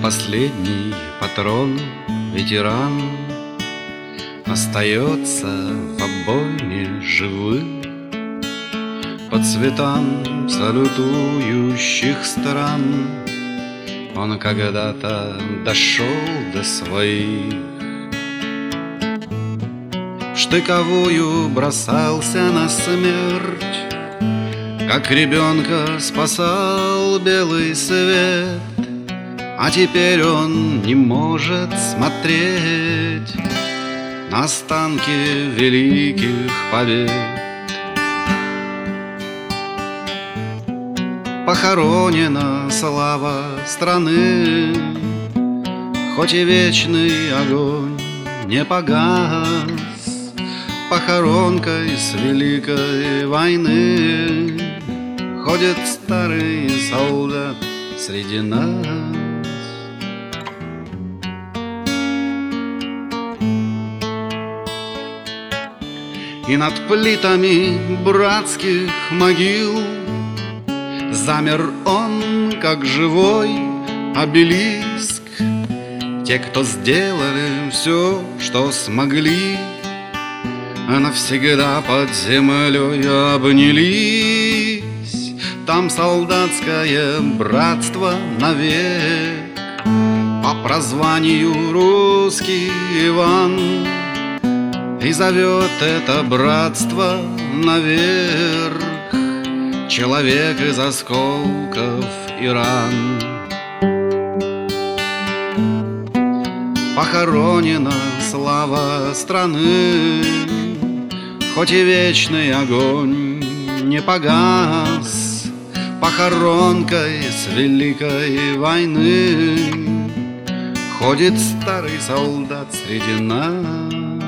последний патрон, ветеран, остается в обойме живых. По цветам салютующих стран он когда-то дошел до своих. В штыковую бросался на смерть, как ребенка спасал белый свет. А теперь он не может смотреть на останки великих побед. Похоронена слава страны, хоть и вечный огонь не погас. Похоронкой с великой войны ходит старый солдат среди нас. И над плитами братских могил замер он, как живой обелиск. Те, кто сделали все, что смогли, навсегда под землей обнялись. Там солдатское братство навек, по прозванию русский Иван. И зовет это братство наверх человек из осколков и ран. Похоронена слава страны, хоть и вечный огонь не погас. Похоронкой с великой войны ходит старый солдат среди нас.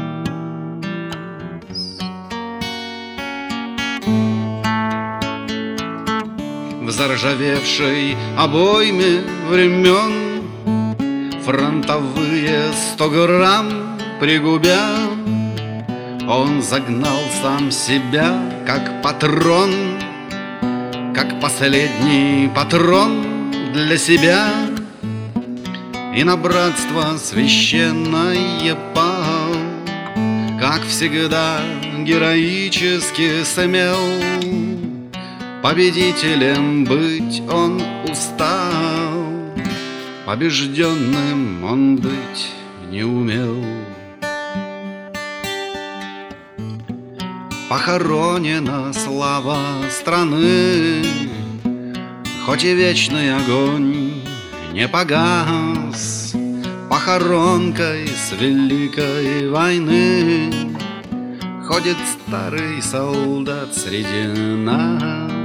В заржавевшей обойме времен фронтовые 100 грамм пригубя, он загнал сам себя как патрон, как последний патрон для себя. И на братство священное пал, как всегда героически сумел. Победителем быть он устал, побежденным он быть не умел. Похоронена слава страны, хоть и вечный огонь не погас. Похоронкой с великой войны ходит старый солдат среди нас.